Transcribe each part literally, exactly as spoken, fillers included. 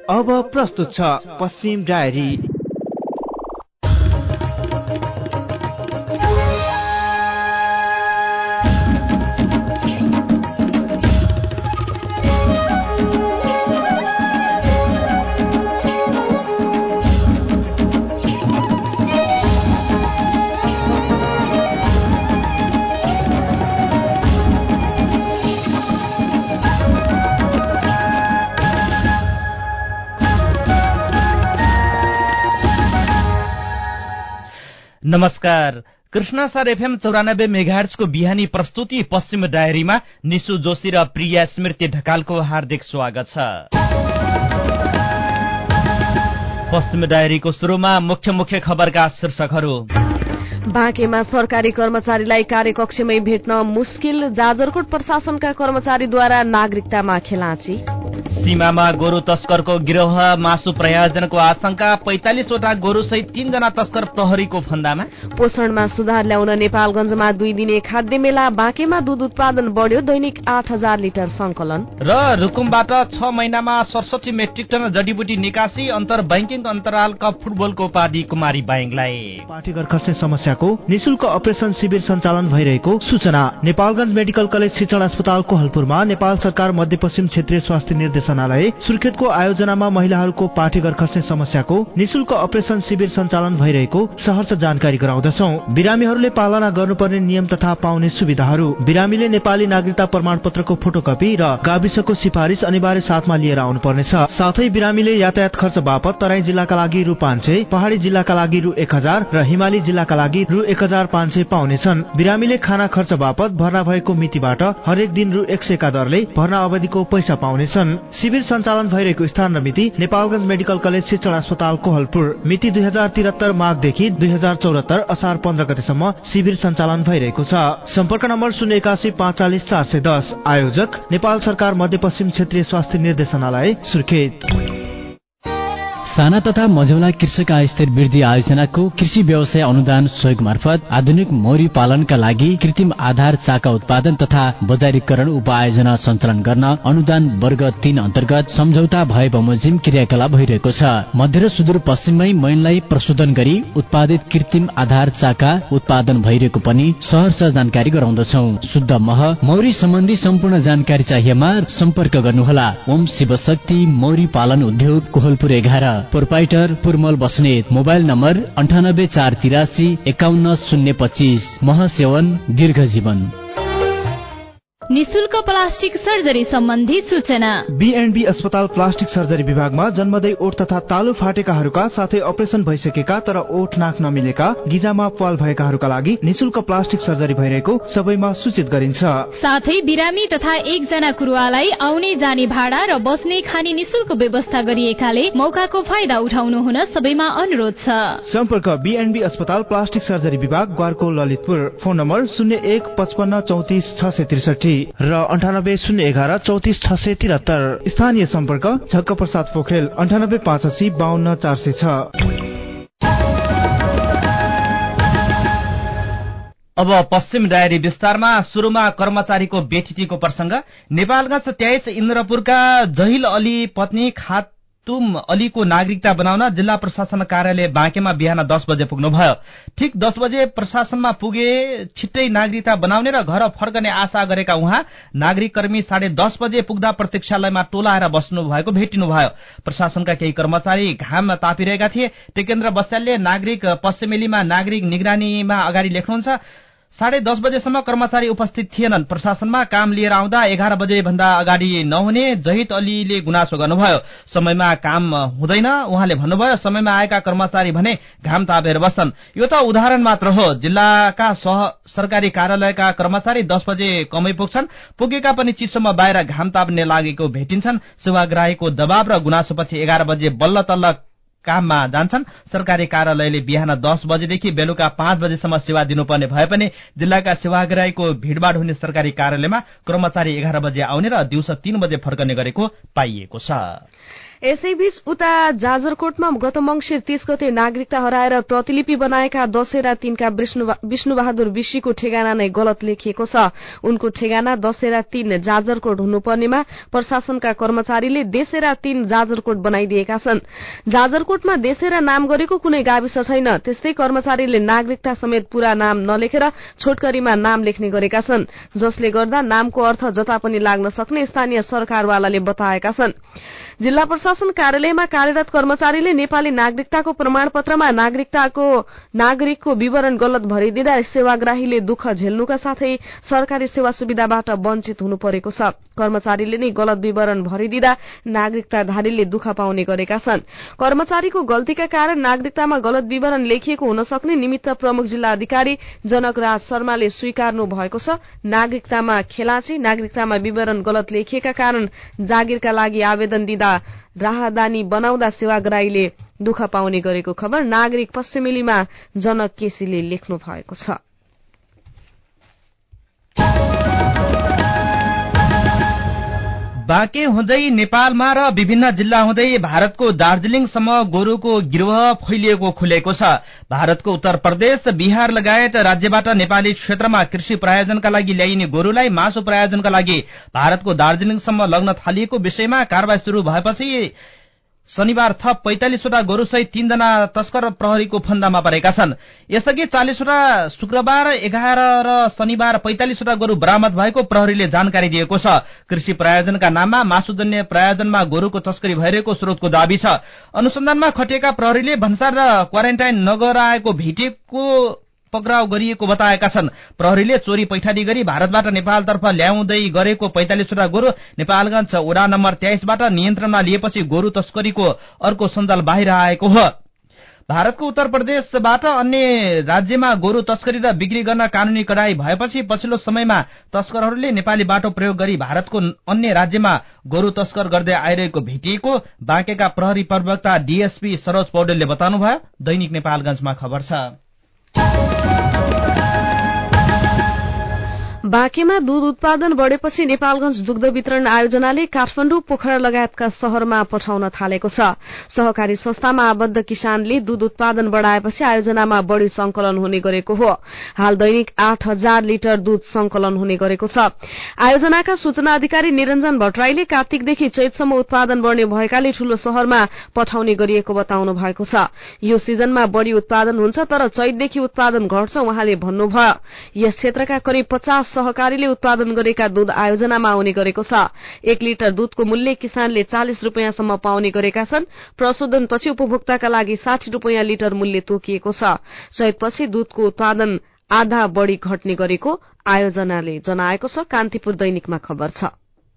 अब प्रस्तुत छ पश्चिम डायरी। नमस्कार। कृष्णसार एफएम चौरानब्बे मेगाहर्जको बिहानी प्रस्तुति पश्चिम डायरीमा निशु जोशी र प्रिया स्मृति ढकालको हार्दिक स्वागत छ। पश्चिम डायरीको सुरुमा मुख्य मुख्य खबरका शीर्षकहरू। बाँकेमा सरकारी कर्मचारीलाई कार्यकक्षमै भेट्न मुस्किल, जाजरकोट प्रशासनका कर्मचारीद्वारा नागरिकतामा खेलाँची। सीमामा गोरु तस्करको गिरोह, मासु प्रयोजनको आशंका, पैंतालिसवटा गोरुसहित तीनजना तस्कर प्रहरीको फन्दामा। पोषणमा सुधार ल्याउन नेपालगञ्जमा दुई दिने खाद्य मेला, बाँकेमा दूध उत्पादन बढ्यो, दैनिक आठ हजार लिटर संकलन। र रुकुमबाट छ महिनामा सडसठी मेट्रिक टन जडीबुटी निकासी, अन्तर बैंकिङ अन्तराल कप फुटबलको उपाधि कुमारी बाइङलाई। पाठेघर खस्ने समस्याको निशुल्क अपरेसन शिविर सञ्चालन भइरहेको सूचना। नेपालगञ्ज मेडिकल कलेज शिक्षण अस्पताल कोहलपुरमा नेपाल सरकार मध्यपश्चिम क्षेत्रीय स्वास्थ्य निर्देशनालय सुर्खेतको आयोजनामा महिलाहरूको पाठेघर खस्ने समस्याको निशुल्क अपरेसन शिविर सञ्चालन भइरहेको सहर्ष जानकारी गराउँदछौ। बिरामीहरूले पालना गर्नुपर्ने नियम तथा पाउने सुविधाहरू। बिरामीले नेपाली नागरिकता प्रमाण पत्रको फोटोकपी र गाविसको सिफारिस अनिवार्य साथमा लिएर आउनुपर्नेछ। साथै बिरामीले यातायात खर्च बापत तराई जिल्लाका लागि रु पाँच सय, पहाड़ी जिल्लाका लागि रु एक हजार र हिमाली जिल्लाका लागि रु एक हजार पाँच सय पाउनेछन्। बिरामीले खाना खर्च बापत भर्ना भएको मितिबाट हरेक दिन रु एक सय का दरले भर्ना अवधिको पैसा पाउनेछन्। शिविर सञ्चालन भइरहेको स्थान र मिति नेपालगञ्ज मेडिकल कलेज शिक्षण अस्पताल कोहलपुर। मिति दुई हजार त्रिहत्तर माघदेखि दुई हजार चौहत्तर असार पन्ध्र गतेसम्म शिविर सञ्चालन भइरहेको छ। सम्पर्क नम्बर शून्य एकासी पाँच चालिस चार सय दस। आयोजक नेपाल सरकार मध्यपश्चिम क्षेत्रीय स्वास्थ्य निर्देशनालय सुर्खेत। साना तथा मझौला कृषक स्थिर वृद्धि आयोजनाको कृषि व्यवसाय अनुदान सहयोग मार्फत आधुनिक मौरी पालनका लागि कृत्रिम आधार चाका उत्पादन तथा बजारीकरण उपायोजना सञ्चालन गर्न अनुदान वर्ग तीन अन्तर्गत सम्झौता भए बमोजिम क्रियाकलाप भइरहेको छ। मध्य र सुदूरपश्चिममै मैनलाई प्रशोधन गरी उत्पादित कृत्रिम आधार चाका उत्पादन भइरहेको पनि सहर्ष जानकारी गराउँदछौ। शुद्ध मह मौरी सम्बन्धी सम्पूर्ण जानकारी चाहिएमा सम्पर्क गर्नुहोला। ओम शिवशक्ति मौरी पालन उद्योग कोहलपुर एघार। Proprietor Purmal Basnet. Mobile number अन्ठानब्बे चार तिरासी एकाउन्न शून्य पच्चीस। महसेवन दीर्घ जीवन। निशुल्क प्लास्टिक सर्जरी सम्बन्धी सूचना। बीएनबी अस्पताल प्लास्टिक सर्जरी विभागमा जन्मदै ओठ तथा तालु फाटेकाहरूका साथै अपरेसन भइसकेका तर ओठ नाक नमिलेका, गिजामा प्वाल भएकाहरूका लागि निशुल्क प्लास्टिक सर्जरी भइरहेको सबैमा सूचित गरिन्छ। साथै बिरामी तथा एकजना कुरुवालाई आउने जाने भाडा र बस्ने खाने निशुल्क व्यवस्था गरिएकाले मौकाको फाइदा उठाउनु हुन सबैमा अनुरोध छ। सम्पर्क बीएनबी अस्पताल प्लास्टिक सर्जरी विभाग ग्वारको ललितपुर। फोन नम्बर शून्य एक पचपन्न चौतिस छ सय त्रिसठी र अन्ठानब्बे शून्य एघार चौतिस छ सय त्रिहत्तर। स्थानीय सम्पर्क झक्क प्रसाद पोखरेल अन्ठानब्बे पाँच अस्सी बाहन्न चार सय छ। अब पश्चिम डायरी विस्तारमा। सुरुमा कर्मचारीको बेथितीको प्रसंग। नेपालगञ्ज तेइस इन्द्रपुरका जहिल अली पत्नी खात तुम अलीको नागरिकता बनाउन जिल्ला प्रशासन कार्यालय बाँकेमा बिहान दस बजे पुग्नुभयो। ठिक दस बजे प्रशासनमा पुगे छिट्टै नागरिकता बनाउने र घर फर्कने आशा गरेका उहाँ नागरिक कर्मी साढे दस बजे पुग्दा प्रतीक्षालयमा टोलाएर बस्नु भएको भेटिनुभयो। प्रशासनका केही कर्मचारी घाममा तापिरहेका थिए। टेकेन्द्र बस्यालले नागरिक पश्चिमेलीमा नागरिक निगरानीमा अगाडि लेख्नुहुन्छ। साढे दस बजेसम्म कर्मचारी उपस्थित थिएनन्। प्रशासनमा काम लिएर आउँदा एघार बजे भन्दा अगाडि नहुने जहिद अलीले गुनासो गर्नुभयो। समयमा काम हुँदैन उहाँले भन्नुभयो। समयमा आएका कर्मचारी भने घाम तापेर बस्छन्। यो त उदाहरण मात्र हो। जिल्लाका सह सरकारी कार्यालयका कर्मचारी दस बजे कमै पुग्छन्। पुगेका पनि चिसोमा बाहिर घाम ताप्ने लागेको भेटिन्छन्। सेवाग्राहीको दबाव र गुनासोपछि एघार बजे बल्ल तल्ल काममा जान्छन्। सरकारी कार्यालयले बिहान दस बजेदेखि बेलुका पाँच बजेसम्म सेवा दिनुपर्ने भए पनि जिल्लाका सेवाग्राहीको भीड़भाड़ हुने सरकारी कार्यालयमा कर्मचारी एघार बजे आउने र दिउँसो तीन बजे फर्कने गरेको पाइएको छ। यसैबीच उता जाजरकोटमा गत मंसिर तीस गते नागरिकता हराएर प्रतिलिपि बनाएका दशहरा तीनका विष्णुबहादुर विशीको ठेगाना नै गलत लेखिएको छ। उनको ठेगाना दशहरा तीन जाजरकोट हुनुपर्नेमा प्रशासनका कर्मचारीले देशेरा तीन जाजरकोट बनाइदिएका छन्। जाजरकोटमा देशेरा नाम गरेको कुनै गाविस छैन। त्यस्तै कर्मचारीले नागरिकता समेत पूरा नाम नलेखेर छोटकरीमा नाम लेख्ने गरेका छन्, जसले गर्दा नामको अर्थ जता पनि लाग्न सक्ने स्थानीय सरकारवालाले बताएका छन्। जिल्ला प्रशासन कार्यालयमा कार्यरत कर्मचारीले नेपाली नागरिकताको प्रमाणपत्रमा नागरिकताको नागरिकको विवरण गलत भरिदिँदा सेवाग्राहीले दुःख झेल्नुका साथै सरकारी सेवा सुविधाबाट वञ्चित हुनु परेको छ। कर्मचारीले नै गलत विवरण भरिदिँदा नागरिकताधारीले दुःख पाउने गरेका छन्। कर्मचारीको गल्तीका कारण नागरिकतामा गलत विवरण लेखिएको हुन सक्ने निमित्त प्रमुख जिल्ला अधिकारी जनकराज शर्माले स्वीकार्नु भएको छ। नागरिकतामा खेलाँची नागरिकतामा विवरण गलत लेखिएका कारण जागिरका लागि आवेदन दिँदा राहदानी बनाउँदा सेवाग्राहीले दुःख पाउने गरेको खबर नागरिक पश्चिमेलीमा जनक केसीले लेख्नु भएको छ। बाँके हुँदै नेपालमा र विभिन्न जिल्ला हुँदै भारतको दार्जीलिङसम्म गोरुको गिरोह फैलिएको खुलेको छ। भारतको उत्तर प्रदेश, बिहार लगायत राज्यबाट नेपाली क्षेत्रमा कृषि प्रायोजनका लागि ल्याइने गोरुलाई मासु प्रायोजनका लागि भारतको दार्जीलिङसम्म लग्न थालिएको विषयमा कारबाही शुरू भएपछि शनिबार थप पैंतालिसवटा गोरुसहित तीनजना तस्कर प्रहरीको फन्दामा परेका छन्। यसअघि चालिसवटा शुक्रबार, एघार र शनिबार पैंतालिसवटा गोरु बरामद भएको प्रहरीले जानकारी दिएको छ। कृषि प्रायोजनका नाममा मासुजन्य प्रायोजनमा गोरुको तस्करी भइरहेको स्रोतको दावी छ। अनुसन्धानमा खटिएका प्रहरीले भन्सार र क्वारेन्टाइन नगराएको भेटेको पक्राउ गरिएको बताएका छन्। प्रहरीले चोरी पैठारी गरी भारतबाट नेपालतर्फ ल्याउँदै गरेको पैंतालिसवटा गोरु नेपालगञ्ज वडा नम्बर तेइसबाट नियन्त्रणमा लिएपछि गोरु तस्करीको अर्को सञ्जाल बाहिर आएको हो। भारतको उत्तर प्रदेशबाट अन्य राज्यमा गोरु तस्करी र बिक्री गर्न कानूनी कडाई भएपछि पछिल्लो समयमा तस्करहरूले नेपाली बाटो प्रयोग गरी भारतको अन्य राज्यमा गोरु तस्कर गर्दै आइरहेको भेटिएको बाँकेका प्रहरी प्रवक्ता डीएसपी सरोज पौडेलले बताउनुभयो। दैनिक नेपालगञ्जमा खबर छ। बाँकेमा दूध उत्पादन बढ़ेपछि नेपालगञ्ज दुग्ध वितरण आयोजनाले काठमाडौँ, पोखरा लगायतका शहरमा पठाउन थालेको छ। सहकारी संस्थामा आबद्ध किसानले दूध उत्पादन बढ़ाएपछि आयोजनामा बढ़ी संकलन हुने गरेको हो। हाल दैनिक आठ हजार लिटर दूध संकलन हुने गरेको छ। आयोजनाका सूचना अधिकारी निरञ्जन भट्टराईले कार्तिकदेखि चैतसम्म उत्पादन बढ़ने भएकाले ठूलो शहरमा पठाउने गरिएको बताउनु भएको छ। यो सिजनमा बढ़ी उत्पादन हुन्छ तर चैतदेखि उत्पादन घट्छ उहाँले भन्नुभयो। यस क्षेत्रका करिब पचास सहकारीले उत्पादन गरेका दूध आयोजनामा आउने गरेको छ। एक लिटर दूधको मूल्य किसानले चालिस रूपियाँसम्म पाउने गरेका छन्। प्रशोधनपछि उपभोक्ताका लागि साठी रूपियाँ लिटर मूल्य तोकिएको छ। चैतपछि दूधको उत्पादन आधा बढ़ी घट्ने गरेको आयोजनाले जनाएको छ। कान्तिपुर दैनिकमा खबर छ।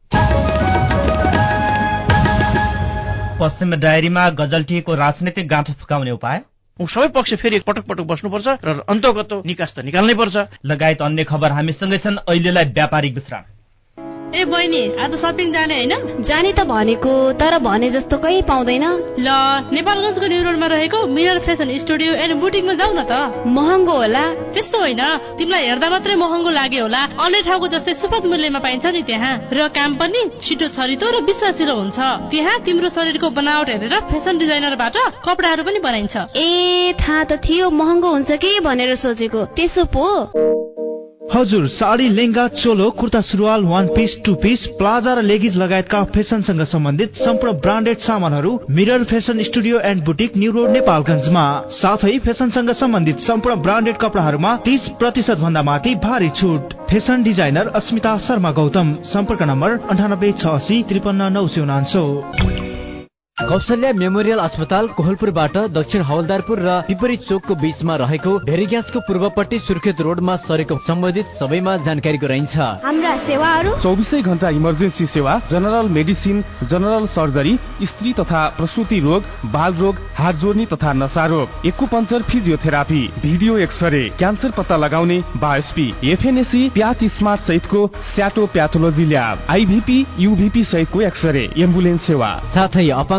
पश्चिम डायरीमा गजलटीको राजनीतिक गाँठो फुकाउने उपाय, सबै पक्ष फेरि पटक पटक बस्नुपर्छ र अन्तगत निकास त निकाल्नै पर्छ लगायत अन्य खबर हामीसँगै छन्। अहिलेलाई व्यापारिक विश्राम। ए बहिनी, आज शपिङ जाने हैन? जाने त भनेको, तर भने जस्तो कही पाउँदैन। ल, नेपालगञ्जको न्यू रोडमा रहेको मिरर फेसन स्टुडियो एन्ड बुटिकमा जाऊ न त। महँगो होला? त्यस्तो होइन, तिमीलाई हेर्दा मात्रै महँगो लाग्यो होला। अन्य ठाउँको जस्तै सुपथ मूल्यमा पाइन्छ नि त्यहाँ, र काम पनि छिटो छरितो र विश्वासिलो हुन्छ। त्यहाँ तिम्रो शरीरको बनावट हेरेर फेसन डिजाइनरबाट कपडाहरू पनि बनाइन्छ। ए, थाहा त थियो महँगो हुन्छ कि भनेर सोचेको। त्यसो पो? हजुर, साडी, लेंगा, चोलो, कुर्ता सुरुवाल, one piece, two piece, palazzo र लेगिज लगायतका फेसनसँग सम्बन्धित सम्पूर्ण ब्रान्डेड सामानहरू mirror fashion studio and boutique new road नेपालगञ्जमा। साथै फेसनसँग सम्बन्धित सम्पूर्ण ब्रान्डेड कपडाहरूमा तीस प्रतिशत भन्दा माथि भारी छुट। Fashion designer Asmita Sharma Gautam. सम्पर्क नम्बर अन्ठानब्बे छ असी त्रिपन्न नौ सय उनान्सौ। कौशल्या मेमोरियल अस्पताल कोहलपुरबाट दक्षिण हवलदारपुर र विपरीत चोकको बीचमा रहेको भेरी ग्यासको पूर्वपट्टि सुर्खेत रोडमा सरेको सम्बन्धित सबैमा जानकारी गराइन्छ। हाम्रा सेवाहरू चौबिसै घण्टा इमर्जेन्सी सेवा, जनरल मेडिसिन, जनरल सर्जरी, स्त्री तथा प्रसुति रोग, बाल रोग, हात जोड्ने तथा नशा रोग, acupuncture, physiotherapy, video X ray, cancer पत्ता लगाउने, बायोस्पी, एफएनएसी, प्याथ स्मार्ट सहितको स्याटो प्याथोलोजी ल्याब, आइभीपी, युभीपी सहितको एक्सरे, एम्बुलेन्स सेवा, साथै अपाङ्ग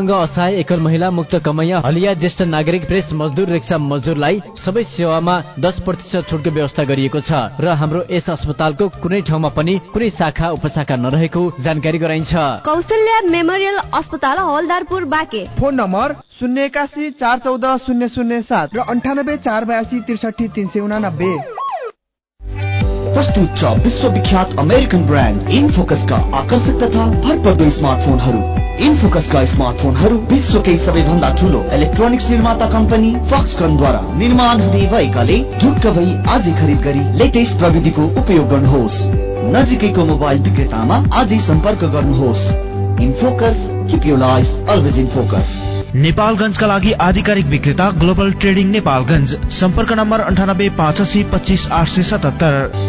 विकलाङ्ग असहाय एकल महिला मुक्त कमैया हलिया ज्येष्ठ नागरिक प्रेस मजदुर रिक्सा मजदुरलाई सबै सेवामा दस प्रतिशत छुटको व्यवस्था गरिएको छ र हाम्रो यस अस्पतालको कुनै ठाउँमा पनि कुनै शाखा उपशाखा नरहेको जानकारी गराइन्छ। कौशल्या मेमोरियल अस्पताल हवलदारपुर बाँके। फोन नम्बर शून्य एकासी चार चौध शून्य शून्य सात र अन्ठानब्बे चार बयासी त्रिसठी तीन सय उनानब्बे। प्रस्तुत छ विश्वविख्यात अमेरिकन ब्रान्ड इनफोकसका आकर्षक तथा भरपर्दो स्मार्टफोनहरू। इनफोकसका स्मार्टफोनहरू विश्वकै सबैभन्दा ठुलो इलेक्ट्रोनिक्स निर्माता कम्पनी फक्सकनद्वारा निर्माण हुने भएकाले ढुक्क भई आजै खरिद गरी लेटेस्ट प्रविधिको उपयोग गर्नुहोस्। नजिकैको मोबाइल विक्रेतामा आजै सम्पर्क गर्नुहोस्। InFocus, keep your life always in focus. नेपालगञ्जका लागि आधिकारिक विक्रेता ग्लोबल ट्रेडिङ नेपालगञ्ज। सम्पर्क नम्बर अन्ठानब्बे पाँच असी पच्चिस आठ सय सतहत्तर।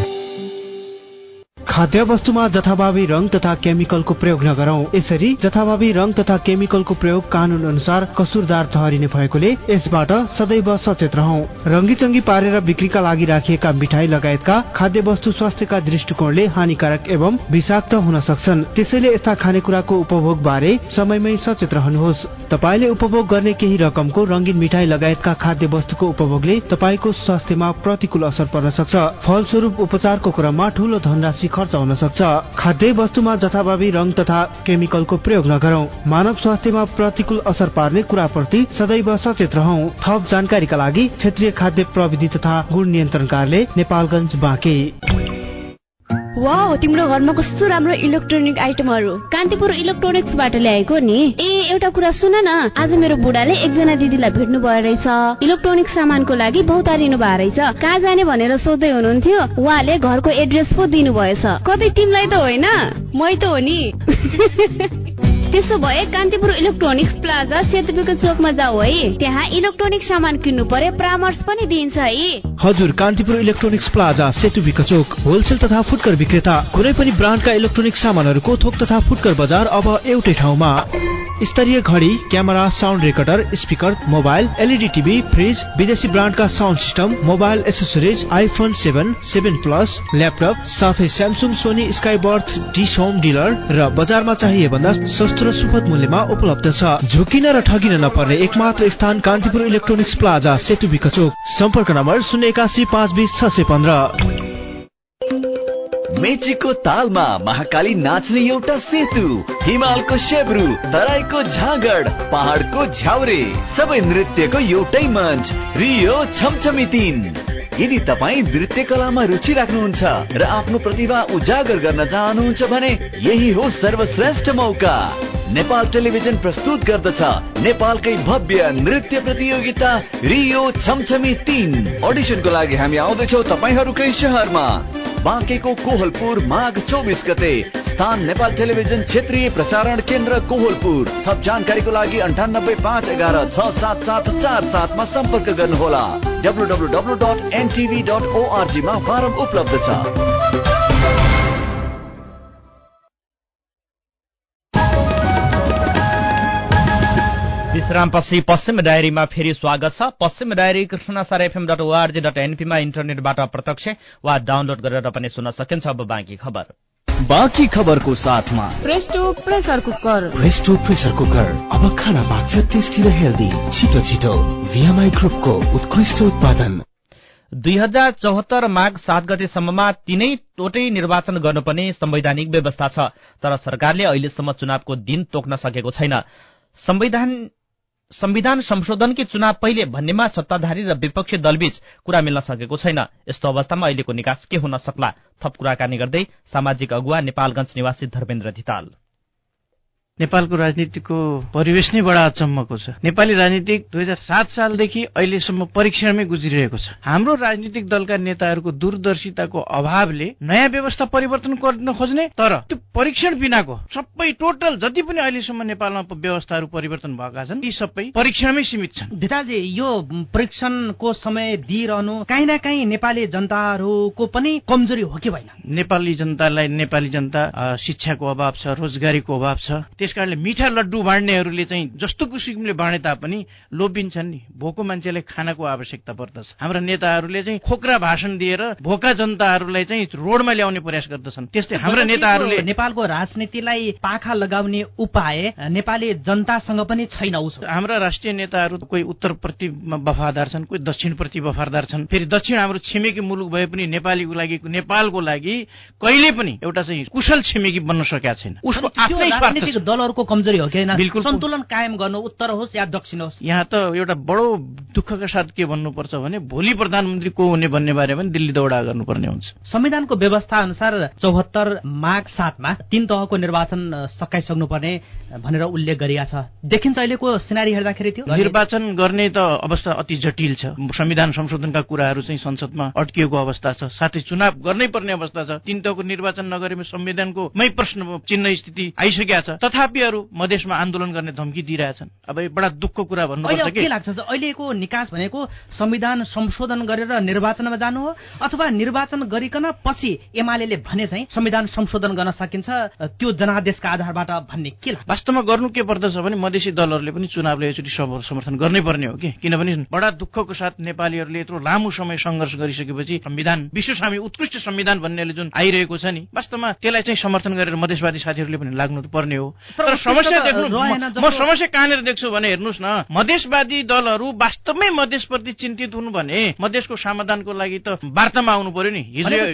खाद्य वस्तुमा जथाभावी रंग तथा केमिकलको प्रयोग नगरौं। यसरी जथाभावी रंग तथा केमिकलको प्रयोग कानून अनुसार कसुरदार ठहरिने भएकोले यसबाट सदैव सचेत रहौं। रंगीचंगी पारेर बिक्रीका लागि राखिएका मिठाई लगायतका खाद्य वस्तु स्वास्थ्यका दृष्टिकोणले हानिकारक एवं विषाक्त हुन सक्छन्। त्यसैले यस्ता खानेकुराको उपभोग बारे समयमै सचेत रहनुहोस्। तपाईले उपभोग गर्ने केही रकमको रंगीन मिठाई लगायतका खाद्य वस्तुको उपभोगले तपाईको स्वास्थ्यमा प्रतिकूल असर पर्न सक्छ। फलस्वरूप उपचारको क्रममा ठूलो धनराशि खर्च हुन सक्छ। खाद्य वस्तुमा जथाभावी रंग तथा केमिकलको प्रयोग नगरौं। मानव स्वास्थ्यमा प्रतिकूल असर पार्ने कुराप्रति सदैव सचेत रहौं। थप जानकारीका लागि क्षेत्रीय खाद्य प्रविधि तथा गुण नियन्त्रण कार्यालय नेपालगञ्ज बाँके। वाउ, तिम्रो घरमा कस्तो राम्रो इलेक्ट्रोनिक आइटमहरू। कान्तिपुर इलेक्ट्रोनिक्सबाट ल्याएको नि। ए एउटा कुरा सुन न, आज मेरो बुढाले एकजना दिदीलाई भेट्नु भयो रहेछ। इलेक्ट्रोनिक सामानको लागि बहुतारिनु भएको रहेछ। कहाँ जाने भनेर सोध्दै हुनुहुन्थ्यो, उहाँले घरको एड्रेस पो दिनु भएछ। कतै तिमीलाई त होइन? मै त हो नि। त्यसो भए कान्तिपुर इलेक्ट्रोनिक्स प्लाजा सेतुपीको चोकमा जाऊ है। त्यहाँ इलेक्ट्रोनिक सामान किन्नु परे परामर्श पनि दिइन्छ है। हजुर, कान्तिपुर इलेक्ट्रोनिक्स प्लाजा सेतुपीको चोक होलसेल तथा फुटकर विक्रेता। कुनै पनि ब्रान्डका इलेक्ट्रोनिक सामानहरूको थोक तथा फुटकर बजार अब एउटै ठाउँमा। स्तरीय घडी, camera, sound recorder, speaker, mobile, LED TV, fridge, विदेशी ब्रान्डका sound system, mobile accessories, iPhone seven, seven plus, laptop, साथै Samsung, Sony, Skyworth, Dish Home dealer र बजारमा चाहिए भन्दा सस्तो र सुपथ मूल्यमा उपलब्ध छ। झुकिन र ठगिन नपर्ने एकमात्र स्थान कान्तिपुर इलेक्ट्रोनिक्स प्लाजा सेतुपीको चोक। सम्पर्क नम्बर शून्य एकासी पाँच बिस छ सय पन्ध्र। मेचीको तालमा महाकाली नाच्ने एउटा सेतु, हिमालको शेब्रु, तराईको झाँगड, पहाडको झ्याउरे, सबै नृत्यको एउटै मञ्च, रियो छमछमी तीन। यदि तपाईँ नृत्य कलामा रुचि राख्नुहुन्छ र आफ्नो प्रतिभा उजागर गर्न चाहनुहुन्छ भने यही हो सर्वश्रेष्ठ मौका। नेपाल टेलिभिजन प्रस्तुत गर्दछ नेपालकै भव्य नृत्य प्रतियोगिता रियो छमछमी तीन। अडिसनको लागि हामी आउँदैछौँ तपाईहरूकै शहरमा। बाँकेको कोहलपुर माघ चौबिस गते। स्थान नेपाल टेलिभिजन क्षेत्रीय प्रसारण केन्द्र कोहलपुर। थप जानकारीको लागि अन्ठानब्बे पाँच एघार छ सात सात चार सातमा सम्पर्क गर्नुहोला। W W W dot NTV dot ORG मा फारम उपलब्ध छ। विश्रामपछि पश्चिम डायरीमा फेरि स्वागत छ। पश्चिम diary Krishnasar FM dot ORG dot एनपीमा इन्टरनेटबाट प्रत्यक्ष वा डाउनलोड गरेर पनि सुन्न सकिन्छ। अब बाँकी खबर बाँकी खबरको साथमा Presto pressure cooker. Presto pressure cooker अब खाना पाक्छ टेस्टी र हेल्दी छिटो छिटो। भिएमआई ग्रुपको उत्कृष्ट उत्पादन। दुई हजार चौहत्तर माघ सात गतेसम्ममा तीनै टोटै निर्वाचन गर्नुपर्ने संवैधानिक व्यवस्था छ, तर सरकारले अहिलेसम्म चुनावको दिन तोक्न सकेको छैन। संविधान संविधान संशोधनकी चुनाव पहिले भन्नेमा सत्ताधारी र विपक्षी दलबीच कुरा मिल्न सकेको छैन। यस्तो अवस्थामा अहिलेको निकास के हुन सक्ला? थप कुराकानी गर्दै सामाजिक अगुवा नेपालगञ्ज निवासी धर्मेन्द्र धिताल। नेपालको राजनीतिको परिवेश नै बडा अचम्मको छ। नेपाली राजनीतिक दुई हजार सात सालदेखि अहिलेसम्म परीक्षणमै गुज्रिरहेको छ। हाम्रो राजनीतिक दलका नेताहरूको दूरदर्शिताको अभावले नयाँ व्यवस्था परिवर्तन गर्न खोज्ने, तर त्यो परीक्षण बिनाको सबै टोटल जति पनि अहिलेसम्म नेपालमा व्यवस्थाहरू परिवर्तन भएका छन् ती सबै परीक्षणमै सीमित छन्। धितालजी, यो परीक्षणको समय दिइरहनु काहीँ न काहीँ नेपाली जनताहरूको पनि कमजोरी हो कि होइन? नेपाली जनतालाई नेपाली जनता शिक्षाको अभाव छ, रोजगारीको अभाव छ, त्यसकारणले मिठा लड्डु बाँड्नेहरूले चाहिँ जस्तो किसिमले बाँडे तापनि लोभिन्छन् नि। भोको मान्छेलाई खानाको आवश्यकता पर्दछ। हाम्रा नेताहरूले चाहिँ खोक्रा भाषण दिएर भोका जनताहरूलाई चाहिँ रोडमा ल्याउने प्रयास गर्दछन्। त्यस्तै हाम्रा नेताहरूले नेपालको राजनीतिलाई पाखा लगाउने उपाय नेपाली जनतासँग पनि छैन। हाम्रा राष्ट्रिय नेताहरू कोही उत्तरप्रति वफादार छन्, कोही दक्षिणप्रति वफादार छन्। फेरि दक्षिण हाम्रो छिमेकी मुलुक भए पनि नेपालीको लागि नेपालको लागि कहिले पनि एउटा चाहिँ कुशल छिमेकी बन्न सकेका छैन। उसको आफ्नै राजनीतिक दलहरूको कमजोरी हो कि बिल्कुल सन्तुलन कायम गर्नु उत्तर होस् या दक्षिण होस्। यहाँ त एउटा बडो दुःखका साथ के भन्नुपर्छ भने भोलि प्रधानमन्त्री को हुने भन्ने बारेमा पनि दिल्ली दौडा गर्नुपर्ने हुन्छ। संविधानको व्यवस्था अनुसार चौहत्तर माघ सातमा तीन तहको निर्वाचन सकाइसक्नुपर्ने भनेर उल्लेख गरिएको छ। देखिन्छ अहिलेको सिनारी हेर्दाखेरि त्यो निर्वाचन गर्ने त अवस्था अति जटिल छ। संविधान संशोधनका कुराहरू चाहिँ संसदमा अड्किएको अवस्था छ, साथै चुनाव गर्नै पर्ने अवस्था छ। तीन तहको निर्वाचन नगरेमा संविधानको मै प्रश्न चिन्ह स्थिति आइसकेका छ। तथापि अरू मधेसमा आन्दोलन गर्ने धम्की दिइरहेछन्। अब बडा दुःखको कुरा भन्नुपर्छ के लाग्छ अहिलेको निकास भनेको संविधान संशोधन गरेर निर्वाचनमा जानु हो अथवा निर्वाचन गरिकन पछि एमाले भने चाहिँ संविधान संशोधन गर्न सकिन्छ त्यो जनादेशका आधारबाट भन्ने के लाग्छ? वास्तवमा गर्नु के पर्दछ भने मधेसी दलहरूले पनि चुनावले एकचोटि समर्थन गर्नै पर्ने हो कि, किनभने बडा दुःखको साथ नेपालीहरूले यत्रो लामो समय सङ्घर्ष गरिसकेपछि संविधान विश्वसामी उत्कृष्ट संविधान भन्नेले जुन आइरहेको छ नि, वास्तवमा त्यसलाई चाहिँ समर्थन गरेर मधेसवादी साथीहरूले पनि लाग्नु पर्ने हो। तर समस्या देख्नु म समस्या कहाँनिर देख्छु भने हेर्नुहोस् न, मधेसवादी दलहरू वास्तवमै मधेसप्रति चिन्तित हुनु भने मधेसको समाधानको लागि त वार्तामा आउनु पर्यो नि।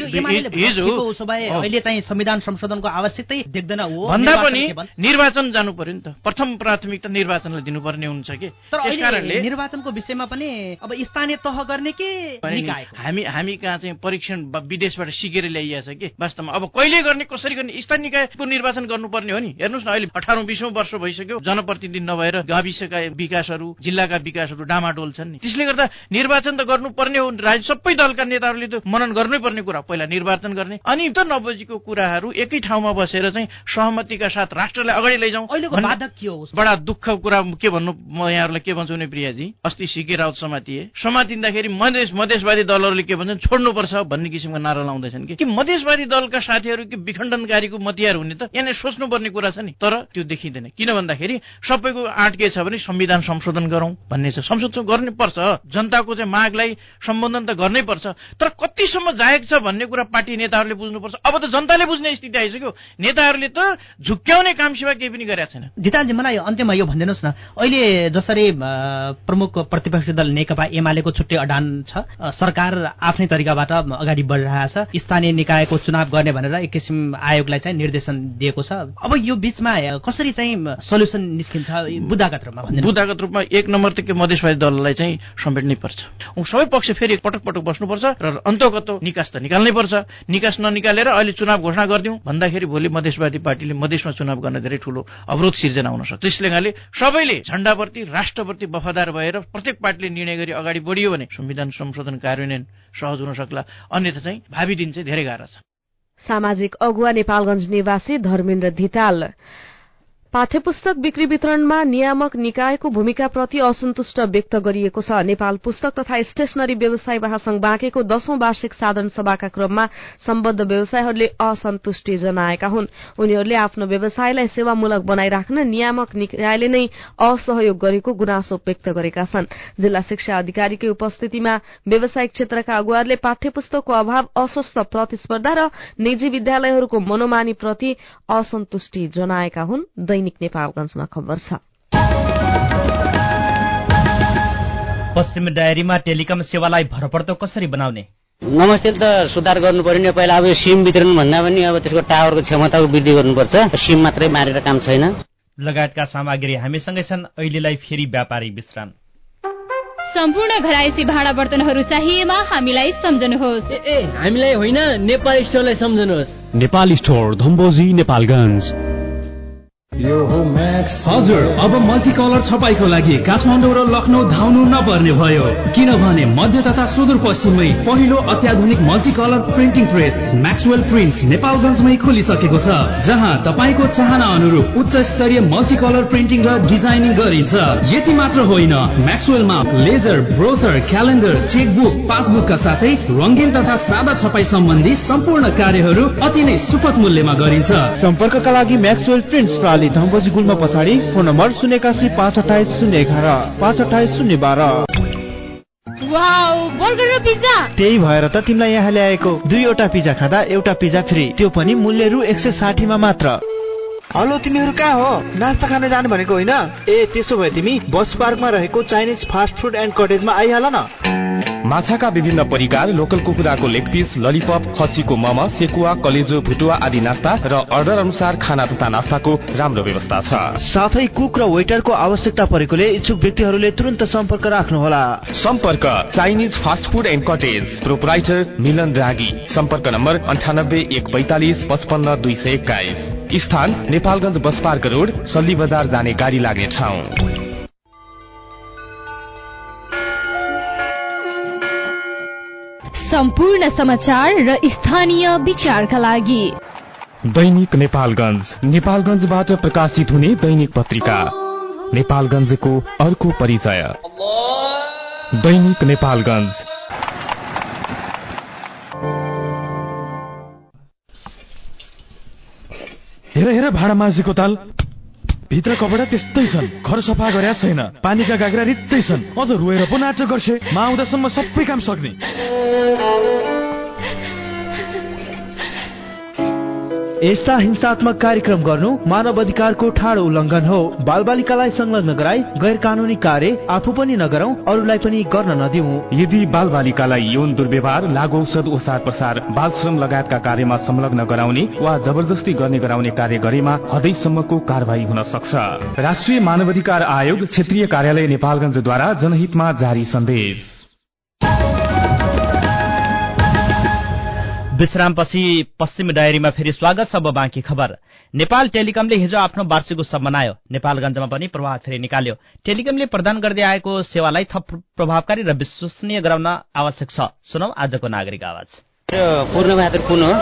हिजो अहिले चाहिँ संविधान संशोधनको आवश्यकतै देख्दैन हो भन्दा पनि निर्वाचन जानु पर्यो नि त। प्रथम प्राथमिकता निर्वाचनलाई दिनुपर्ने हुन्छ कि। त्यसकारणले निर्वाचनको विषयमा पनि अब स्थानीय तह गर्ने के हामी हामी कहाँ चाहिँ परीक्षण विदेशबाट सिकेर ल्याइएको छ कि वास्तवमा अब कहिले गर्ने कसरी गर्ने स्थानीय निकायको निर्वाचन गर्नुपर्ने हो नि। हेर्नुहोस् न अहिले अठारौं बीसौं वर्ष भइसक्यो जनप्रतिनिधि नभएर गाविसका विकासहरू जिल्लाका विकासहरू डामाडोल छन् नि। त्यसले गर्दा निर्वाचन त गर्नुपर्ने हो। सबै दलका नेताहरूले त मनन गर्नै पर्ने कुरा पहिला निर्वाचन गर्ने, अनि त नबुझेको कुराहरू एकै ठाउँमा बसेर चाहिँ सहमतिका साथ राष्ट्रलाई अगाडि लैजाउँ। अहिलेको बाधक के हो? बडा दुःख कुरा के भन्नु, म यहाँहरूलाई के भन्छु भने प्रियाजी, अस्ति सिके राउत समातिए समातिँदाखेरि मधेस मधेसवादी दलहरूले के भन्छन् छोड्नुपर्छ भन्ने किसिमको नारा लाउँदैछन् कि मधेसवादी दलका साथीहरू के विखण्डनकारीको मतियार हुने त यहाँ सोच्नुपर्ने कुरा छ नि। तर त्यो देखिँदैन। किन भन्दाखेरि सबैको आँट के छ भने संविधान संशोधन गरौँ भन्ने छ। संशोधन गर्नै पर्छ, जनताको चाहिँ मागलाई सम्बोधन त गर्नै पर्छ, तर कतिसम्म जायक छ भन्ने कुरा पार्टी नेताहरूले बुझ्नुपर्छ। अब त जनताले बुझ्ने स्थिति आइसक्यो, नेताहरूले त झुक्क्याउने काम सिवा केही पनि गरेका छैन। जितालजी मलाई अन्त्यमा यो भनिदिनुहोस् न, अहिले जसरी प्रमुख प्रतिपक्षी दल नेकपा एमालेको छुट्टै अडान छ, सरकार आफ्नै तरिकाबाट अगाडि बढिरहेको छ, स्थानीय निकायको चुनाव गर्ने भनेर एक किसिम आयोगलाई चाहिँ निर्देशन दिएको छ। अब यो बीचमा कसरी चाहिँ सल्युसन निस्किन्छ बुदागत रूपमा भन्दिनु? बुदागत रूपमा एक नम्बर त के मधेसवादी दललाई चाहिँ समेट्नै पर्छ। सबै पक्ष फेरि पटक पटक बस्नुपर्छ र अन्तगत निकास त निकाल्नै पर्छ। निकास ननिकालेर अहिले चुनाव घोषणा गरिदिउँ भन्दाखेरि भोलि मधेसवादी पार्टीले मधेसमा चुनाव गर्न धेरै ठूलो अवरोध सिर्जना हुन सक्छ। त्यसले गर्दा सबैले झण्डाप्रति राष्ट्रप्रति वफादार भएर प्रत्येक पार्टीले निर्णय गरी अगाडि बढियो भने संविधान संशोधन कार्यान्वयन सहज हुन सक्ला, अन्यथा चाहिँ भावी दिन चाहिँ धेरै गाह्रो छ। सामाजिक अगुवा नेपालगञ्ज निवासी धर्मेन्द्र धिताल। पाठ्यपुस्तक बिक्री वितरणमा नियामक निकायको भूमिकाप्रति असन्तुष्ट व्यक्त गरिएको छ। नेपाल पुस्तक तथा स्टेशनरी व्यवसाय महासंघ बाँकेको दशौं वार्षिक साधारण सभाका क्रममा सम्बद्ध व्यवसायहरूले असन्तुष्टि जनाएका हुन्। उनीहरूले आफ्नो व्यवसायलाई सेवामूलक बनाइराख्न नियामक निकायले नै असहयोग गरेको गुनासो व्यक्त गरेका छन्। जिल्ला शिक्षा अधिकारीकै उपस्थितिमा व्यवसायिक क्षेत्रका अगुवाहरूले पाठ्यपुस्तकको अभाव, अस्वस्थ प्रतिस्पर्धा र निजी विद्यालयहरूको मनोमानीप्रति असन्तुष्टि जनाएका हुन्। दैनिक नेपालगञ्जमा खबर छ। पश्चिम डायरीमा टेलिकम सेवालाई भरपर्दो कसरी बनाउने? नमस्ते त सुधार गर्नु पर्यो नि। पहिला अब यो सिम वितरण भन्दा पनि अब त्यसको टावरको क्षमताको वृद्धि गर्नुपर्छ। सिम मात्रै मारेर काम छैन। लगायतका सामग्री हामीसँगै छन्। अहिलेलाई फेरि व्यापारिक विश्राम। सम्पूर्ण घरायसी भाडा बर्तनहरू चाहिएमा हामीलाई सम्झनुहोस्। ए हामीलाई होइन, नेपाल स्टोरलाई सम्झनुहोस्। नेपाल स्टोर धम्बोजी नेपालगञ्ज। यो हो म्याक्स। हजुर, अब मल्टी कलर छपाईको लागि काठमाडौँ र लखनऊ धाउनु नपर्ने भयो, किनभने मध्य तथा सुदूरपश्चिममै पहिलो अत्याधुनिक multi colour printing press Maxwell prints नेपालगञ्जमै खोलिसकेको छ, जहाँ तपाईँको चाहना अनुरूप उच्च स्तरीय मल्टी कलर प्रिन्टिङ र डिजाइनिङ गरिन्छ। यति मात्र होइन, म्याक्सवेलमा लेजर, ब्रोचर, क्यालेन्डर, चेकबुक, पासबुकका साथै रङ्गीन तथा सादा छपाई सम्बन्धी सम्पूर्ण कार्यहरू अति नै सुपथ मूल्यमा गरिन्छ। सम्पर्कका लागि म्याक्सवेल प्रिन्ट्स कैलाली धम्बोजी गुल्म पछाडि। फोन नम्बर शून्य एकासी पाँच अठाइस शून्य एघार पाँच अठाइस शून्य बाह्र। वाउ, बर्गर र पिज्जा। त्यही भएर त तिमीलाई यहाँ ल्याएको। दुईवटा पिज्जा खाँदा एउटा पिज्जा फ्री, त्यो पनि मूल्य रु एक सय साठी मा मात्र। हेलो, तिमीहरू कहाँ हो? नास्ता खान जानु भनेको होइन? ए त्यसो भए तिमी बस पार्कमा रहेको चाइनिज फास्ट फुड एन्ड कटेजमा आइहाल न। माछाका विभिन्न परिकार, लोकल कुखुराको लेग पिस, ललिपप, खसीको मम, सेकुवा, कलेजो, भुटुवा आदि नास्ता र अर्डर अनुसार खाना तथा नास्ताको राम्रो व्यवस्था छ। साथै कुक र वेटरको आवश्यकता परेकोले इच्छुक व्यक्तिहरूले तुरन्त सम्पर्क राख्नुहोला। सम्पर्क Chinese fast food and cottage, proprietor Milan Ragi. सम्पर्क नम्बर अन्ठानब्बे एक बैतालिस पचपन्न दुई सय एक्काइस। स्थान Nepalgunj bus park road, Salli बजार जाने गाडी लाग्ने ठाउँ। सम्पूर्ण समाचार र स्थानीय विचारका लागि दैनिक नेपालगञ्ज, नेपालगञ्जबाट प्रकाशित हुने दैनिक पत्रिका नेपालगञ्जको अर्को परिचय। दैनिक नेपालगञ्ज। हेर हेर भाडा माझीको ताल, भित्र कपडा त्यस्तै छन्, घर सफा गरेका छैन, पानीका गाग्रा रित्तै छन्, अझ रोएर पो नाटक गर्छे। म आउँदासम्म सबै काम सक्ने। यस्ता हिंसात्मक कार्यक्रम गर्नु मानव अधिकारको ठाडो उल्लङ्घन हो। बालबालिकालाई संलग्न गराई गैर कानूनी कार्य आफू पनि नगरौं, अरूलाई पनि गर्न नदिऊ। यदि बालबालिकालाई यौन दुर्व्यवहार, लागु औषध ओसार प्रसार, बाल श्रम लगायतका कार्यमा संलग्न गराउने वा जबरजस्ती गर्ने गराउने कार्य गरेमा हदैसम्मको कारवाही हुन सक्छ। राष्ट्रिय मानवाधिकार आयोग क्षेत्रीय कार्यालय नेपालगञ्जद्वारा जनहितमा जारी सन्देश। विश्रामपछि पश्चिम डायरीमा फेरि स्वागत। अब बाँकी खबर। नेपाल टेलिकमले हिजो आफ्नो वार्षिक उत्सव मनायो। नेपालगञ्जमा पनि प्रभाव फेरि निकाल्यो। टेलिकमले प्रदान गर्दै आएको सेवालाई थप प्रभावकारी र विश्वसनीय गराउन आवश्यक छ। सुनौ आजको नागरिक आवाज। पूर्णबहादुर पुन हो।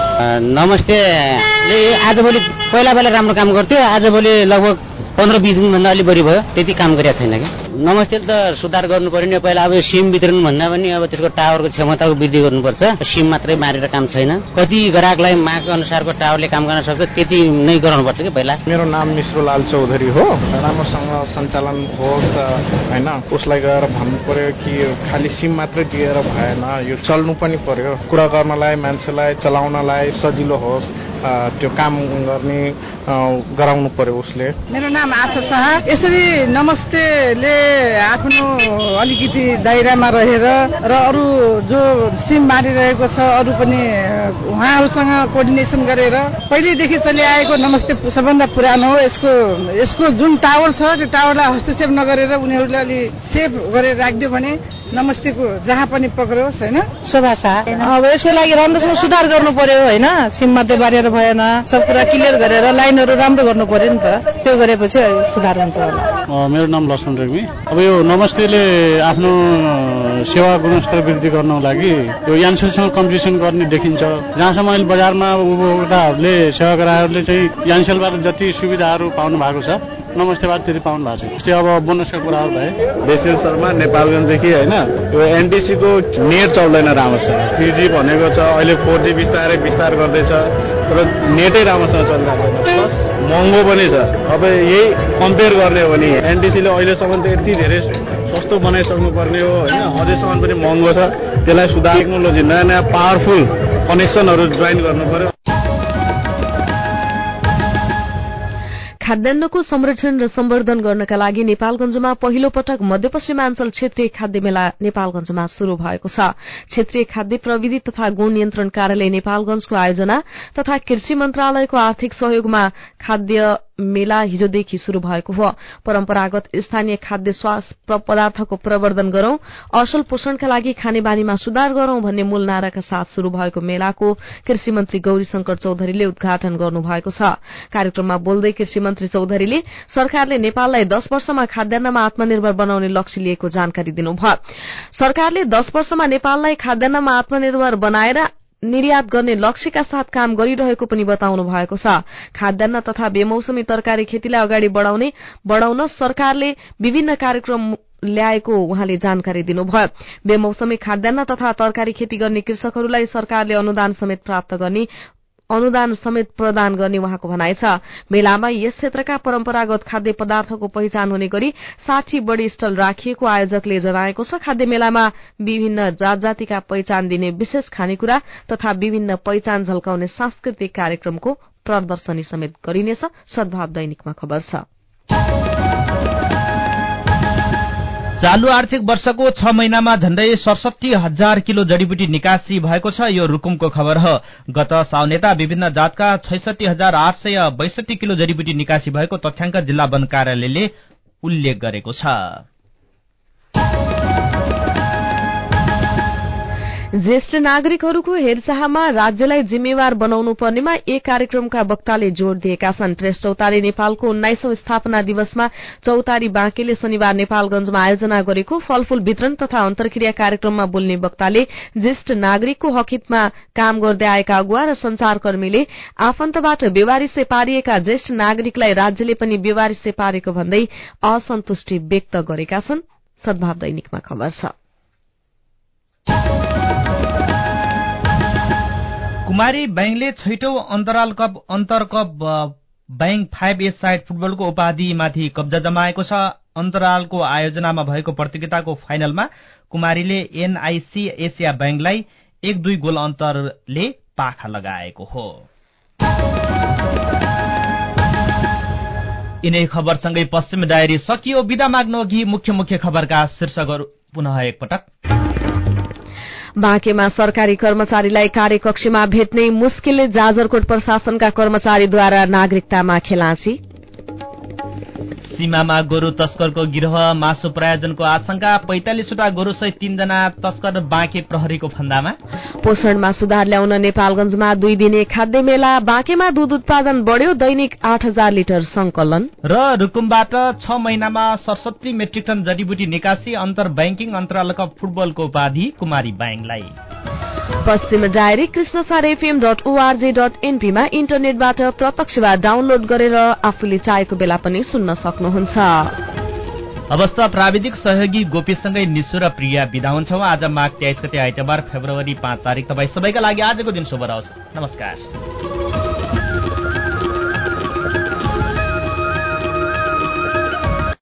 नमस्तेले आजभोलि पहिला पहिला राम्रो काम गर्थ्यो, आजभोलि लगभग पन्ध्र बिस दिनभन्दा अलि बढी भयो, त्यति काम गरेको छैन कि। नमस्ते त सुधार गर्नु पर्यो नि। पहिला अब सिम वितरण भन्दा पनि अब त्यसको टावरको क्षमताको वृद्धि गर्नुपर्छ। सिम मात्रै मारेर काम छैन। कति ग्राहकलाई माग अनुसारको टावरले काम गर्न सक्छ त्यति नै गराउनुपर्छ कि पहिला। मेरो नाम मिश्रलाल चौधरी हो। राम्रोसँग सञ्चालन होस् होइन, उसलाई गएर भन्नु पर्यो कि खालि सिम मात्रै दिएर भएन, यो चल्नु पनि पर्यो। कुरा गर्नलाई, मान्छेलाई चलाउनलाई सजिलो होस्, त्यो काम गर्ने गराउनु पर्यो उसले। मेरो नाम आशा शाह। यसरी नमस्तेले आफ्नो अलिकति दायरामा रहेर र अरू जो सिम मारिरहेको छ अरू पनि उहाँहरूसँग कोअर्डिनेसन गरेर पहिलेदेखि चलिआएको नमस्ते सबभन्दा पुरानो हो। यसको यसको जुन टावर छ त्यो टावरलाई हस्तक्षेप नगरेर उनीहरूले अलि सेफ गरेर राखिदियो भने नमस्तेको जहाँ पनि पक्रियोस् होइन। शोभा शाह। अब यसको लागि राम्रोसँग सुधार गर्नु पर्यो होइन, सिम मात्रै बारेर भएन, सब कुरा क्लियर गरेर लाइनहरू राम्रो गर्नु पर्यो नि त। त्यो गरेपछि सुधार हुन्छ होला। मेरो नाम लक्ष्मण रेग्मी। अब यो नमस्तेले आफ्नो सेवा गुणस्तर वृद्धि गर्नको लागि यो यान्सेलसँग कम्पिटिसन गर्ने देखिन्छ। जहाँसम्म अहिले बजारमा उपभोक्ताहरूले सेवा ग्राहकहरूले चाहिँ यान्सेलबाट जति सुविधाहरू पाउनु भएको छ नमस्तेबाट त्यति पाउनु भएको छ। अब बोनसका कुराहरू भए बेसिल शर्मा नेपालगञ्जदेखि होइन, यो एनटिसीको नेट चल्दैन राम्रोसँग। थ्री जी भनेको छ, अहिले फोर जी बिस्तारै विस्तार गर्दैछ, तर नेटै राम्रोसँग चलिरहेको छैन। प्लस महँगो पनि छ। अब यही कम्पेयर गर्ने हो भने एनटिसीले अहिलेसम्म त यति धेरै सस्तो बनाइसक्नु पर्ने हो होइन, अझैसम्म पनि महँगो छ। त्यसलाई सुधार टेक्नोलोजी नयाँ नयाँ पावरफुल कनेक्सनहरू जोइन गर्नु पर्यो। खाद्यान्नको संरक्षण र सम्वर्धन गर्नका लागि नेपालगञ्जमा पहिलो पटक मध्यपश्चिमाञ्चल क्षेत्रीय खाद्य मेला नेपालगञ्जमा शुरू भएको छ। क्षेत्रीय खाद्य प्रविधि तथा गुण नियन्त्रण कार्यालय नेपालगञ्जको आयोजना तथा कृषि मन्त्रालयको आर्थिक सहयोगमा खाद्य मेला हिजोदेखि शुरू भएको हो। परम्परागत स्थानीय खाद्य स्वास्थ्य पदार्थको प्रवर्धन गरौं, असल पोषणका लागि खानेबानीमा सुधार गरौं भन्ने मूल नाराका साथ शुरू भएको मेलाको कृषि मन्त्री गौरीशंकर चौधरीले उद्घाटन गर्नुभएको छ। कार्यक्रममा बोल्दै कृषि मन्त्री चौधरीले सरकारले नेपाललाई दश वर्षमा खाद्यान्नमा आत्मनिर्भर बनाउने लक्ष्य लिएको जानकारी दिनुभयो। सरकारले दश वर्षमा नेपाललाई खाद्यान्नमा आत्मनिर्भर बनाएर निर्यात गर्ने लक्ष्यका साथ काम गरिरहेको पनि बताउनु भएको छ। खाद्यान्न तथा बेमौसमी तरकारी खेतीलाई अगाडि बढाउने बढाउन सरकारले विभिन्न कार्यक्रम ल्याएको उहाँले जानकारी दिनुभयो। बेमौसमी खाद्यान्न तथा तरकारी खेती गर्ने कृषकहरूलाई सरकारले अनुदान समेत प्राप्त गर्ने अनुदान समेत प्रदान गर्ने उहाँको भनाइ छ। मेलामा यस क्षेत्रका परम्परागत खाद्य पदार्थको पहिचान हुने गरी साठी बढ़ी स्टल राखिएको आयोजकले जनाएको छ। खाद्य मेलामा विभिन्न जात जातिका पहिचान दिने विशेष खानेकुरा तथा विभिन्न पहिचान झल्काउने सांस्कृतिक कार्यक्रमको प्रदर्शनी समेत गरिनेछ। सद्भाव दैनिकमा खबर छ। चालू आर्थिक वर्षको छ महिनामा झण्डै सडसठी हजार किलो जडीबुटी निकासी भएको छ। यो रुकुमको खबर हो। गत साउनेता विभिन्न जातका छैसठी हजार आठ सय बैसठी किलो जडीबुटी निकासी भएको तथ्याङ्क जिल्ला वन कार्यालयले उल्लेख गरेको छ। ज्येष्ठ नागरिकहरूको हेरचाहमा राज्यलाई जिम्मेवार बनाउनु पर्नेमा एक कार्यक्रमका वक्ताले जोड़ दिएका छन्। प्रेस चौतारी नेपालको उन्नाइसौं स्थापना दिवसमा चौतारी बाँकेले शनिबार नेपालगंजमा आयोजना गरेको फलफूल वितरण तथा अन्तर्क्रिया कार्यक्रममा बोल्ने वक्ताले ज्येष्ठ नागरिकको हकहितमा काम गर्दै आएका अगुवा र संचारकर्मीले आफन्तबाट बेवारिसे पारिएका ज्येष्ठ नागरिकलाई राज्यले पनि बेवारिसे पारेको भन्दै असन्तुष्टि व्यक्त गरेका छन्। सद्भाव दैनिकमा खबर छ। कुमारी बैंकले छैटौं अन्तराल कप अन्तर cup bank five A side फुटबलको उपाधिमाथि कब्जा जमाएको छ। अन्तरालको आयोजनामा भएको प्रतियोगिताको फाइनलमा कुमारीले एनआईसी एसिया बैंकलाई एक दुई गोल अन्तरले पाखा लगाएको हो। यिनै खबरसँगै पश्चिम डायरी सकियो। बिदा माग्नु अघि मुख्य मुख्य खबरका शीर्षकहरू पुनः एकपटक। बाँकेमा सरकारी कर्मचारीलाई कार्यकक्षमा भेट्नै मुस्किलले जाजरकोट प्रशासनका कर्मचारीद्वारा नागरिकतामा खेलाँची। सीमामा गोरु तस्करको गिरोह मासु प्रायोजनको आशंका। पैंतालिसवटा गोरुसहित तीनजना तस्कर बाँके प्रहरीको फन्दामा। पोषणमा सुधार ल्याउन नेपालगंजमा दुई दिने खाद्य मेला। बाँकेमा दूध उत्पादन बढ़्यो। दैनिक आठ हजार लिटर संकलन। र रुकुमबाट छ महिनामा सडसठी मेट्रिक टन जडीबुटी निकासी। अन्तर बैंकिङ अन्तराल कप फुटबलको उपाधि कुमारी बैंकलाई। पश्चिम diary Krishnasar FM dot ORG dot एनपीमा इन्टरनेटबाट प्रत्यक्ष वा डाउनलोड गरेर आफूले चाहेको बेला पनि सुन्न सक्नुहुन्छ। अवस्था प्राविधिक सहयोगी गोपीसँगै निशु र प्रिया बिदा हुन्छौं। आज माघ तेइस गते आइतबार फेब्रुअरी पाँच तारिक। तपाईँ सबैका लागि आजको दिन शुभ रहोस्। नमस्कार।